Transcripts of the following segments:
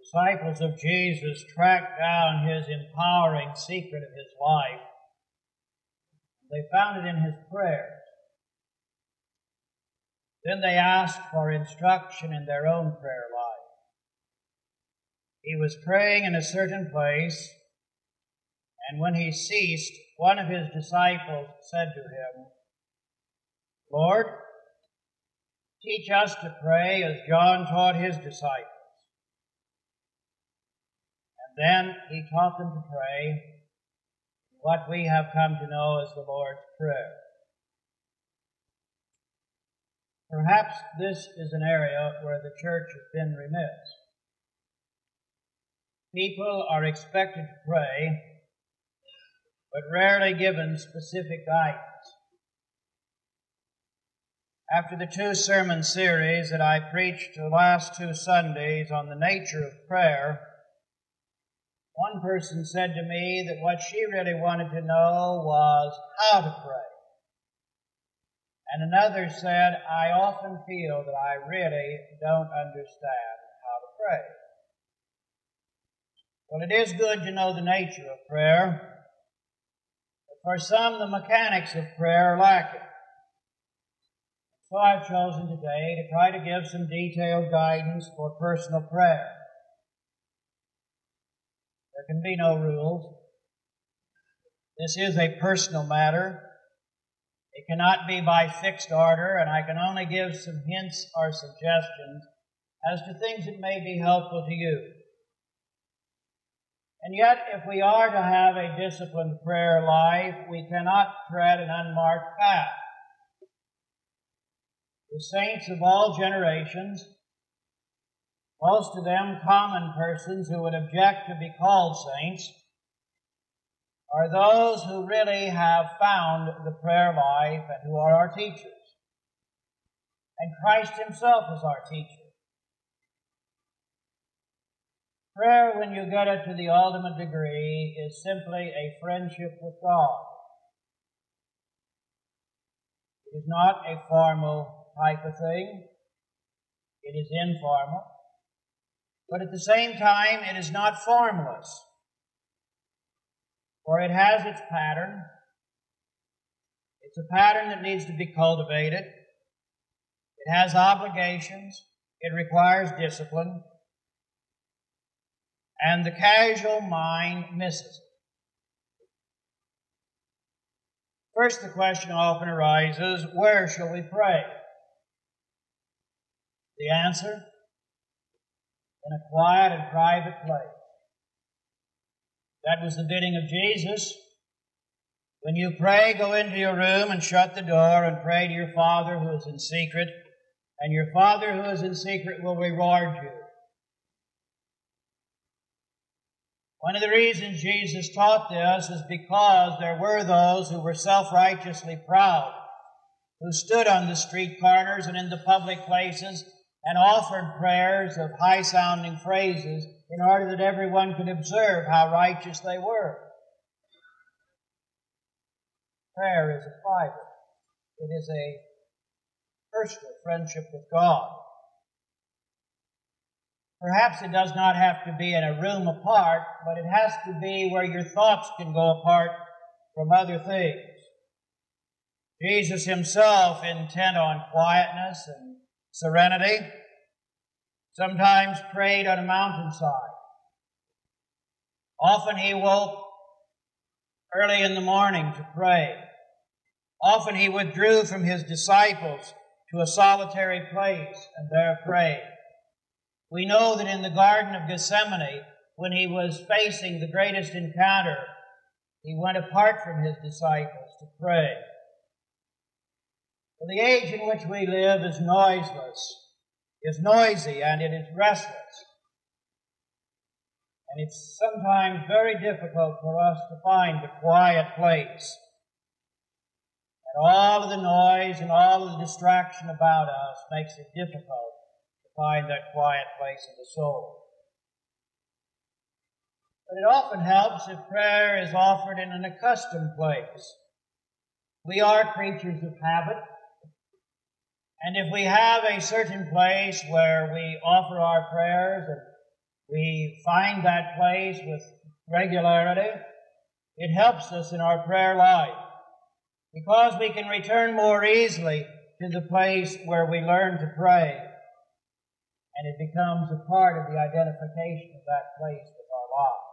disciples of Jesus tracked down his empowering secret of his life. They found it in his prayers. Then they asked for instruction in their own prayer life. He was praying in a certain place, and when he ceased, one of his disciples said to him, "Lord, teach us to pray as John taught his disciples." And then he taught them to pray what we have come to know as the Lord's Prayer. Perhaps this is an area where the church has been remiss. People are expected to pray, but rarely given specific guidance. After the 2 sermon series that I preached the last 2 Sundays on the nature of prayer, one person said to me that what she really wanted to know was how to pray. And another said, "I often feel that I really don't understand how to pray." Well, it is good to know the nature of prayer, but for some, the mechanics of prayer are lacking. So I've chosen today to try to give some detailed guidance for personal prayer. There can be no rules. This is a personal matter. It cannot be by fixed order, and I can only give some hints or suggestions as to things that may be helpful to you. And yet, if we are to have a disciplined prayer life, we cannot tread an unmarked path. The saints of all generations, most of them common persons who would object to be called saints, are those who really have found the prayer life and who are our teachers. And Christ himself is our teacher. Prayer, when you get it to the ultimate degree, is simply a friendship with God. It is not a formal type of thing. It is informal. But at the same time, it is not formless. For it has its pattern. It's a pattern that needs to be cultivated. It has obligations. It requires discipline. And the casual mind misses it. First, the question often arises, where shall we pray? The answer? In a quiet and private place. That was the bidding of Jesus. When you pray, go into your room and shut the door and pray to your Father who is in secret, and your Father who is in secret will reward you. One of the reasons Jesus taught this is because there were those who were self-righteously proud, who stood on the street corners and in the public places and offered prayers of high-sounding phrases in order that everyone could observe how righteous they were. Prayer is a private. It is a personal friendship with God. Perhaps it does not have to be in a room apart, but it has to be where your thoughts can go apart from other things. Jesus himself, intent on quietness and serenity, sometimes prayed on a mountainside. Often he woke early in the morning to pray. Often he withdrew from his disciples to a solitary place and there prayed. We know that in the Garden of Gethsemane, when he was facing the greatest encounter, he went apart from his disciples to pray. For the age in which we live is noiseless, is noisy, and it is restless. And it's sometimes very difficult for us to find a quiet place. And all of the noise and all of the distraction about us makes it difficult to find that quiet place of the soul. But it often helps if prayer is offered in an accustomed place. We are creatures of habit. And if we have a certain place where we offer our prayers and we find that place with regularity, it helps us in our prayer life because we can return more easily to the place where we learn to pray, and it becomes a part of the identification of that place with our lives.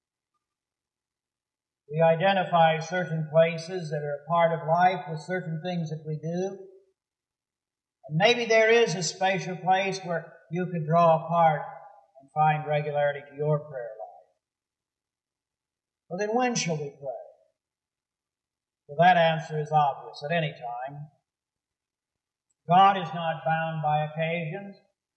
We identify certain places that are a part of life with certain things that we do, and maybe there is a special place where you could draw apart and find regularity to your prayer life. Well, then when shall we pray? Well, that answer is obvious, at any time. God is not bound by occasions.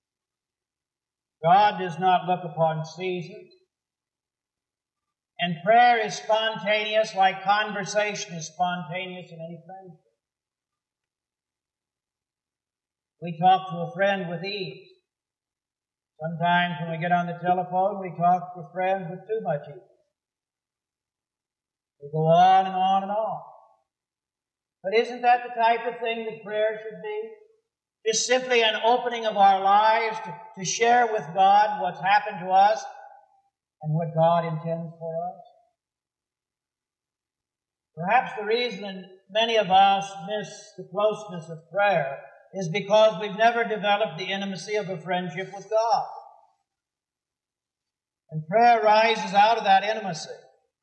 God does not look upon seasons. And prayer is spontaneous like conversation is spontaneous in any friendship. We talk to a friend with ease. Sometimes when we get on the telephone, we talk to friends with too much ease. We go on and on and on. But isn't that the type of thing that prayer should be? Just simply an opening of our lives to share with God what's happened to us and what God intends for us. Perhaps the reason many of us miss the closeness of prayer is because we've never developed the intimacy of a friendship with God. And prayer rises out of that intimacy.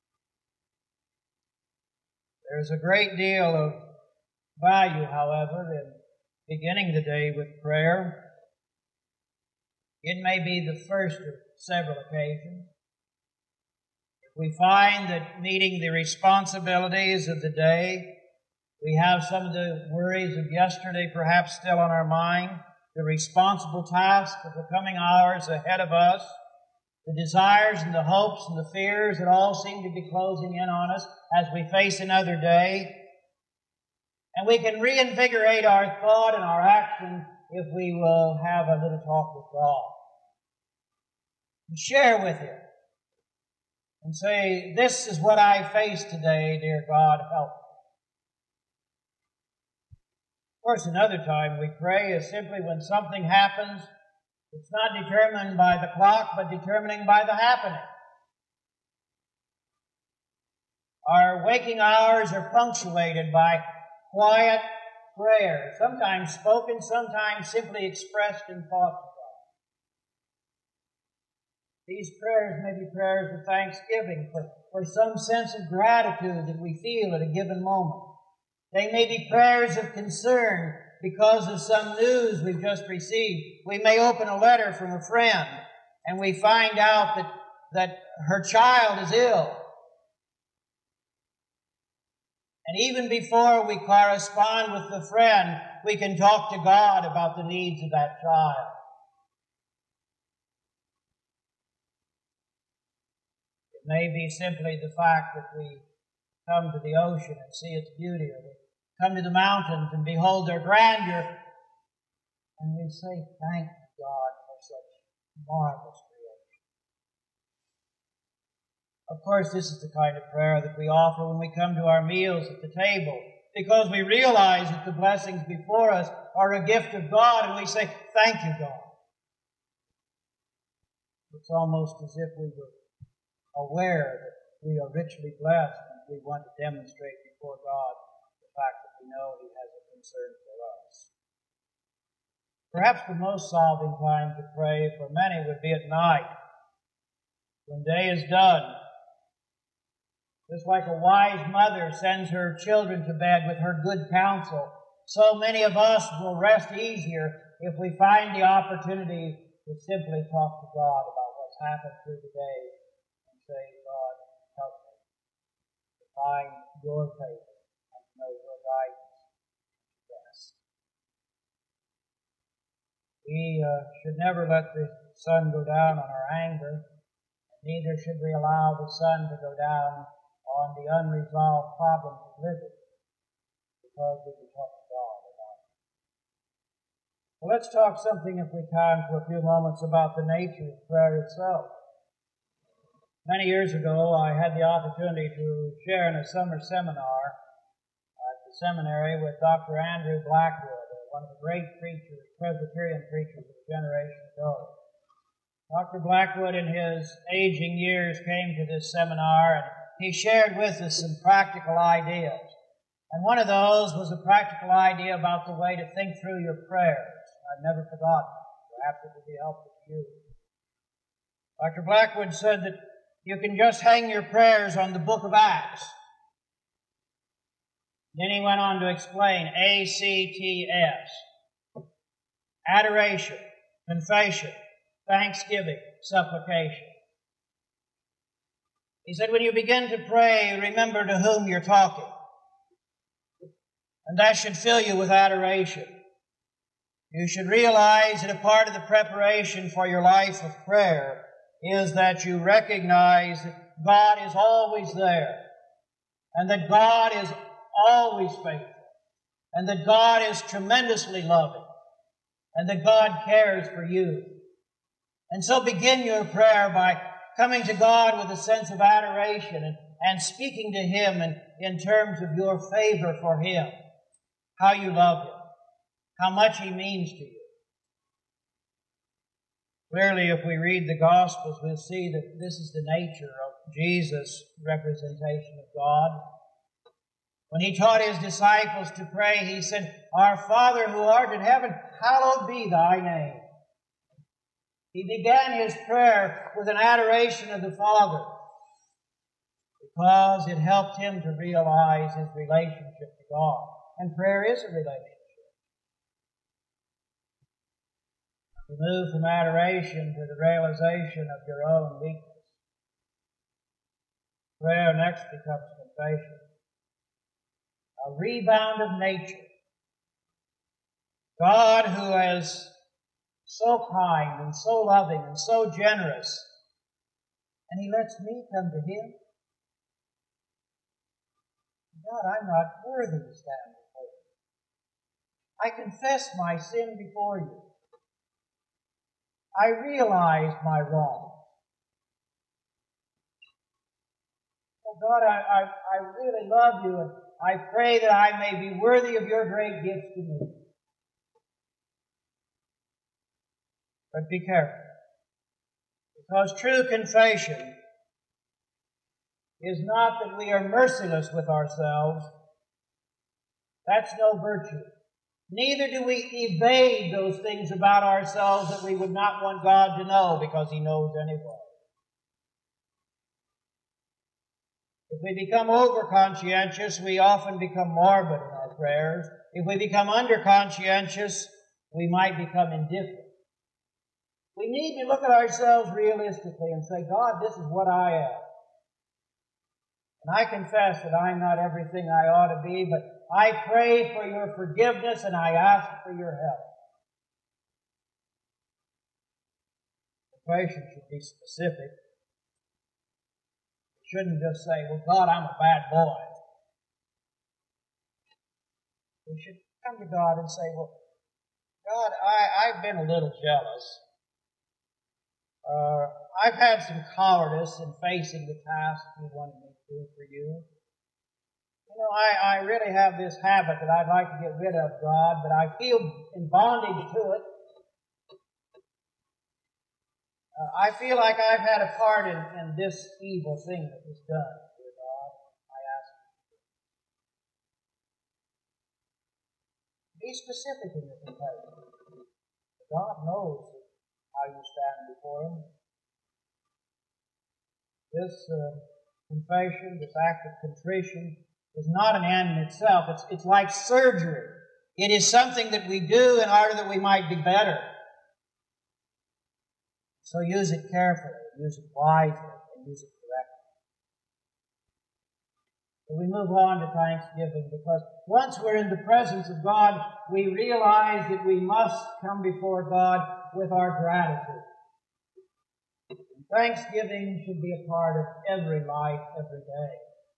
There's a great deal of value, however, in beginning the day with prayer. It may be the first of several occasions. If we find that meeting the responsibilities of the day, we have some of the worries of yesterday perhaps still on our mind, the responsible task of the coming hours ahead of us, the desires and the hopes and the fears that all seem to be closing in on us as we face another day. And we can reinvigorate our thought and our action if we will have a little talk with God. And share with Him. And say, this is what I face today, dear God, help me. Of course, another time we pray is simply when something happens. It's not determined by the clock, but determining by the happening. Our waking hours are punctuated by quiet prayer, sometimes spoken, sometimes simply expressed in thought to God. These prayers may be prayers of thanksgiving for some sense of gratitude that we feel at a given moment. They may be prayers of concern because of some news we've just received. We may open a letter from a friend and we find out that her child is ill. And even before we correspond with the friend, we can talk to God about the needs of that child. It may be simply the fact that we come to the ocean and see its beauty, or we come to the mountains and behold their grandeur, and we say, thank you, God, for such marvelous creation. Of course, this is the kind of prayer that we offer when we come to our meals at the table, because we realize that the blessings before us are a gift of God, and we say, thank you, God. It's almost as if we were aware that we are richly blessed, and we want to demonstrate before God the fact that we know He has a concern for us. Perhaps the most solving time to pray for many would be at night, when day is done. Just like a wise mother sends her children to bed with her good counsel, so many of us will rest easier if we find the opportunity to simply talk to God about what's happened through the day and say, God, help me to find your favor and to know your guidance and best. We should never let the sun go down on our anger, and neither should we allow the sun to go down on the unresolved problems of living, because we can talk to God about it. Well, let's talk something, if we can, for a few moments about the nature of prayer itself. Many years ago, I had the opportunity to share in a summer seminar at the seminary with Dr. Andrew Blackwood, one of the great preachers, Presbyterian preachers of a generation ago. Dr. Blackwood, in his aging years, came to this seminar, and he shared with us some practical ideas. And one of those was a practical idea about the way to think through your prayers. I've never forgotten it. Perhaps it would be helpful to you. Dr. Blackwood said that you can just hang your prayers on the book of Acts. Then he went on to explain ACTS: adoration, confession, thanksgiving, supplication. He said, when you begin to pray, remember to whom you're talking. And that should fill you with adoration. You should realize that a part of the preparation for your life of prayer is that you recognize that God is always there, and that God is always faithful, and that God is tremendously loving, and that God cares for you. And so begin your prayer by coming to God with a sense of adoration and speaking to Him in terms of your favor for Him, how you love Him, how much He means to you. Clearly, if we read the Gospels, we'll see that this is the nature of Jesus' representation of God. When He taught His disciples to pray, He said, Our Father who art in heaven, hallowed be Thy name. He began His prayer with an adoration of the Father because it helped Him to realize His relationship to God. And prayer is a relationship. You move from adoration to the realization of your own weakness. Prayer next becomes confession. A rebound of nature. God, who is so kind and so loving and so generous, and He lets me come to Him. God, I'm not worthy to stand before you. I confess my sin before you. I realize my wrong. Oh God, I really love you, and I pray that I may be worthy of your great gifts to me. But be careful, because true confession is not that we are merciless with ourselves. That's no virtue. Neither do we evade those things about ourselves that we would not want God to know, because He knows anyway. If we become over-conscientious, we often become morbid in our prayers. If we become under-conscientious, we might become indifferent. We need to look at ourselves realistically and say, God, this is what I am. And I confess that I'm not everything I ought to be, but I pray for your forgiveness and I ask for your help. Confession should be specific. We shouldn't just say, well, God, I'm a bad boy. We should come to God and say, well, God, I've been a little jealous. I've had some cowardice in facing the task you wanted me to do for you. You know, I really have this habit that I'd like to get rid of, God, but I feel in bondage to it. I feel like I've had a part in this evil thing that was done, dear God. I ask you. Be specific in your confession. God knows how you stand before Him. This confession, this act of contrition, is not an end in itself. It's like surgery. It is something that we do in order that we might be better. So use it carefully, use it wisely, and use it correctly. So we move on to thanksgiving, because once we're in the presence of God, we realize that we must come before God with our gratitude. And thanksgiving should be a part of every life, every day.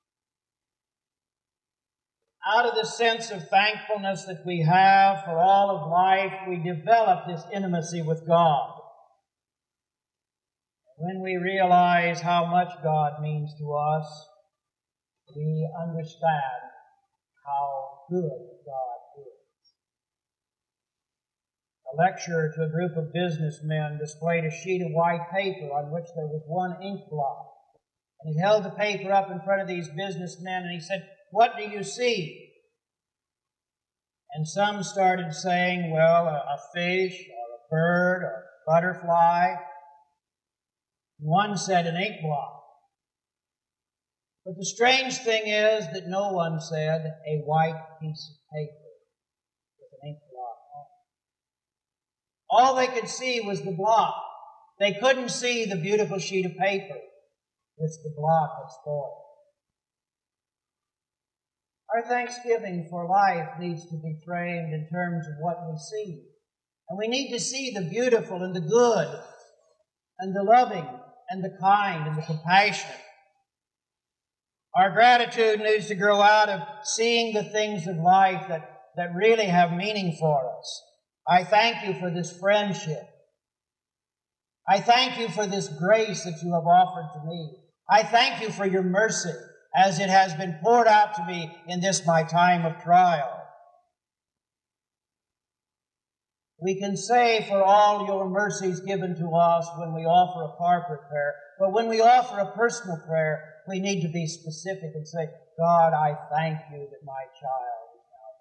Out of the sense of thankfulness that we have for all of life, we develop this intimacy with God. When we realize how much God means to us, we understand how good God is. a lecturer to a group of businessmen displayed a sheet of white paper on which there was one ink blot. And he held the paper up in front of these businessmen and he said, "What do you see?" And some started saying, well, a fish or a bird or a butterfly. One said an ink blot. But the strange thing is that no one said a white piece of paper with an ink blot on it. All they could see was the blot. They couldn't see the beautiful sheet of paper which the blot had spoiled. Our thanksgiving for life needs to be framed in terms of what we see. And we need to see the beautiful and the good and the loving and the kind and the compassionate. Our gratitude needs to grow out of seeing the things of life that really have meaning for us. I thank you for this friendship. I thank you for this grace that you have offered to me. I thank you for your mercy as it has been poured out to me in this my time of trial. We can say for all your mercies given to us when we offer a corporate prayer, but when we offer a personal prayer, we need to be specific and say, God, I thank you that my child is now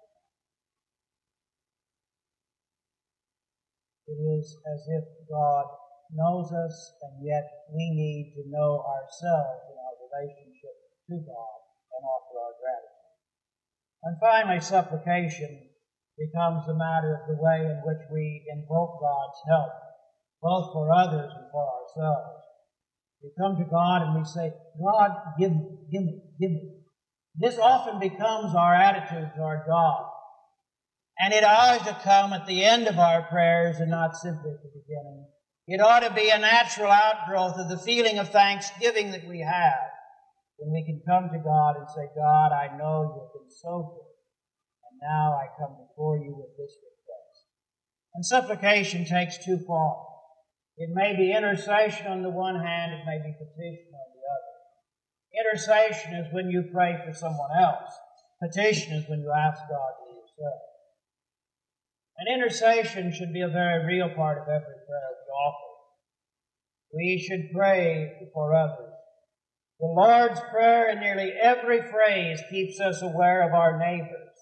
born. It is as if God knows us, and yet we need to know ourselves in our relationship to God and offer our gratitude. And finally, supplication becomes a matter of the way in which we invoke God's help, both for others and for ourselves. We come to God and we say, God, give me, give me, give me. This often becomes our attitude toward God. And it ought to come at the end of our prayers and not simply at the beginning. It ought to be a natural outgrowth of the feeling of thanksgiving that we have when we can come to God and say, God, I know you have been so good, and now I come before you with this request. And supplication takes two forms. It may be intercession on the one hand, it may be petition on the other. Intercession is when you pray for someone else. Petition is when you ask God for yourself. And intercession should be a very real part of every prayer we offer. We should pray for others. The Lord's Prayer in nearly every phrase keeps us aware of our neighbors.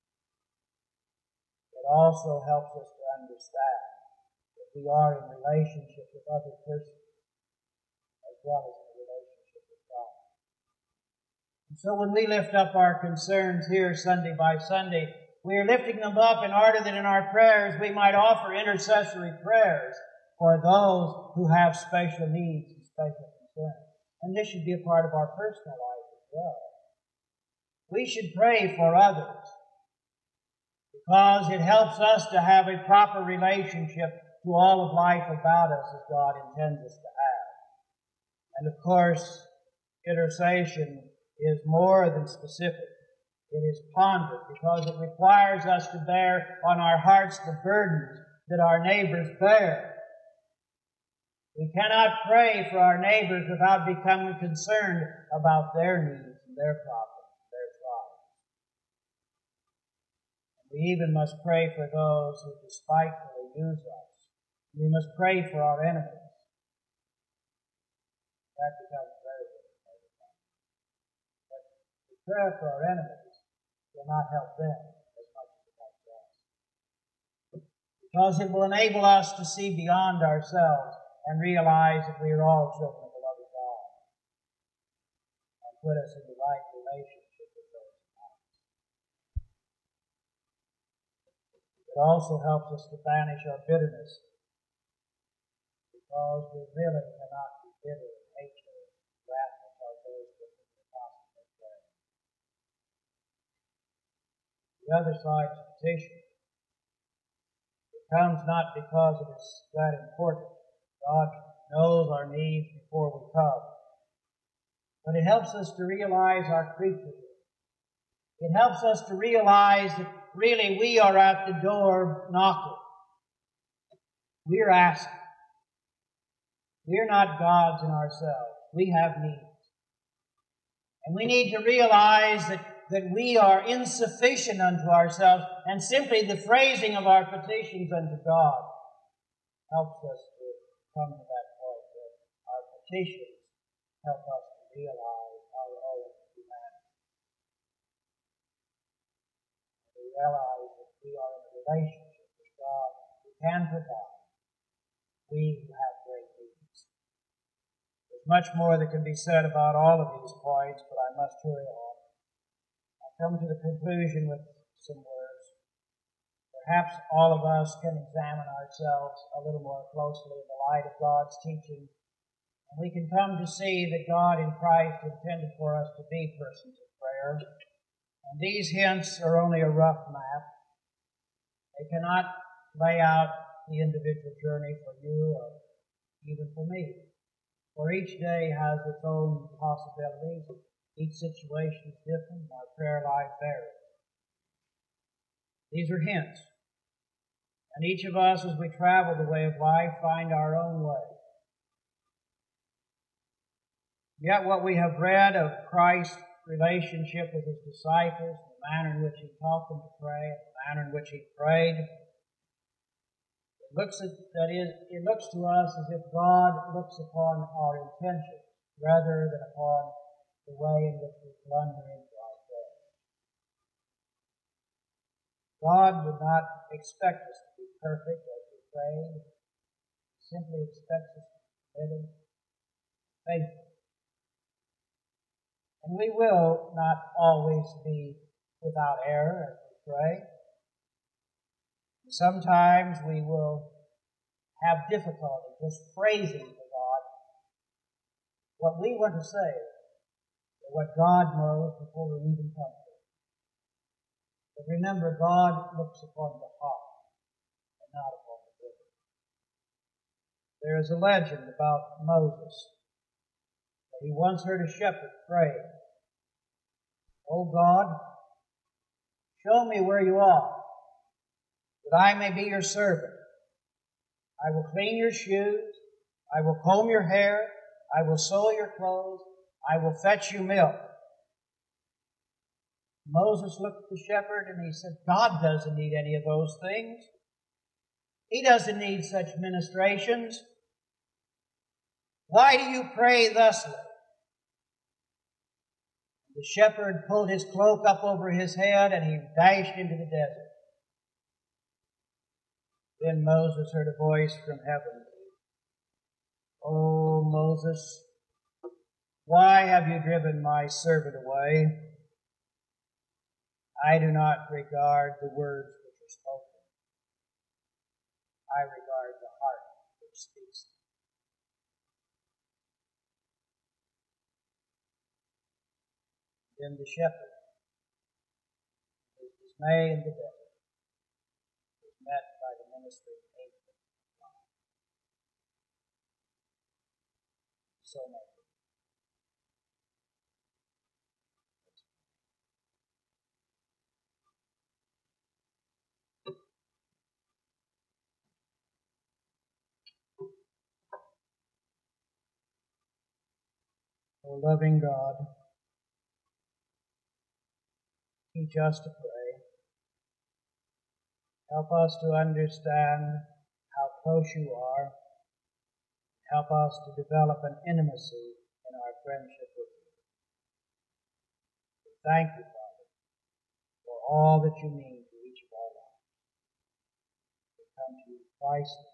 It also helps us to understand that we are in relationship with other persons as well as in relationship with God. And so when we lift up our concerns here Sunday by Sunday, we are lifting them up in order that in our prayers we might offer intercessory prayers for those who have special needs and special concerns. And this should be a part of our personal life as well. We should pray for others because it helps us to have a proper relationship to all of life about us as God intends us to have. And of course, intercession is more than specific. It is pondered because it requires us to bear on our hearts the burdens that our neighbors bear. We cannot pray for our neighbors without becoming concerned about their needs and their problems, their trials. We even must pray for those who despitefully use us. We must pray for our enemies. That becomes very difficult. But the prayer for our enemies will not help them as much as it helps us. Because it will enable us to see beyond ourselves and realize that we are all children of the loving God and put us in the right relationship with those around us. It also helps us to banish our bitterness because we really cannot be bitter and hateful and wrathful toward those with whom we constantly pray. The other side is petition. It comes not because it is that important. God knows our needs before we come. But it helps us to realize our creaturehood. It helps us to realize that really we are at the door knocking. We're asking. We're not gods in ourselves. We have needs. And we need to realize that that we are insufficient unto ourselves, and simply the phrasing of our petitions unto God helps us to come to that point where our petitions help us to realize our own humanity. We realize that we are in a relationship with God who can provide, we who have great needs. There's much more that can be said about all of these points, but I must hurry on. Come to the conclusion with some words. Perhaps all of us can examine ourselves a little more closely in the light of God's teaching, and we can come to see that God in Christ intended for us to be persons of prayer. And these hints are only a rough map. They cannot lay out the individual journey for you or even for me, for each day has its own possibilities. Each situation is different, and our prayer life varies. These are hints. And each of us, as we travel the way of life, find our own way. Yet what we have read of Christ's relationship with His disciples, the manner in which He taught them to pray, the manner in which He prayed, it looks to us as if God looks upon our intentions rather than upon the way in which we blunder into our prayers. God would not expect us to be perfect as we pray. He simply expects us to be committed, faithful. And we will not always be without error as we pray. Sometimes we will have difficulty just phrasing to God what we want to say, what God knows before we even come to it. But remember, God looks upon the heart and not upon the lips. There is a legend about Moses that he once heard a shepherd pray, "O God, show me where you are, that I may be your servant. I will clean your shoes, I will comb your hair, I will sew your clothes, I will fetch you milk." Moses looked at the shepherd and he said, God doesn't need any of those things. He doesn't need such ministrations. Why do you pray thusly? The shepherd pulled his cloak up over his head and he dashed into the desert. Then Moses heard a voice from heaven. "O Moses, why have you driven my servant away? I do not regard the words which are spoken. I regard the heart which speaks them." Then the shepherd, with dismay in the desert, was met by the ministering angel of God. So much. O loving God, teach us to pray. Help us to understand how close you are. Help us to develop an intimacy in our friendship with you. We thank you, Father, for all that you mean to each of our lives. We come to you, Christ.